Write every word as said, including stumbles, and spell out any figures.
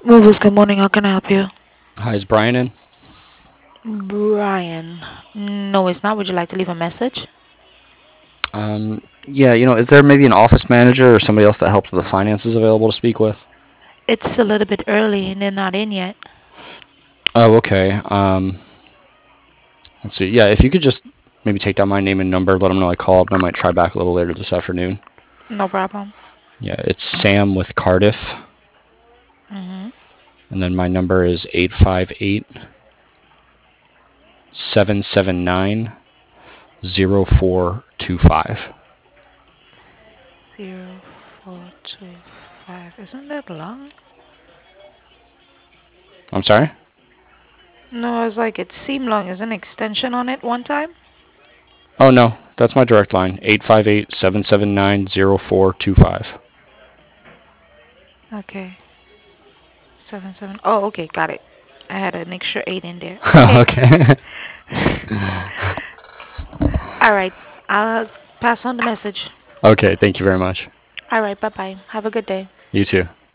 Movies, good morning. How can I help you? Hi, is Brian in? Brian. No, it's not. Would you like to leave a message? Um, yeah, you know, is there maybe an office manager or somebody else that helps with the finances available to speak with? It's a little bit early and they're not in yet. Oh, okay. Um, let's see. Yeah, if you could just maybe take down my name and number, let them know I called, and I might try back a little later this afternoon. No problem. Yeah, it's Sam with Cardiff, Mm-hmm. and then my number is eight five eight, seven seven nine, zero four two five. Zero four two five. Isn't that long? I'm sorry? No, I was like, it seemed long. Is an extension on it one time? Oh, no, that's my direct line, eight five eight, seven seven nine, zero four two five. Okay. Seven seven. Oh, okay, got it. I had an extra eight in there. Okay. Okay. All right. I'll pass on the message. Okay, thank you very much. All right. Bye bye. Have a good day. You too.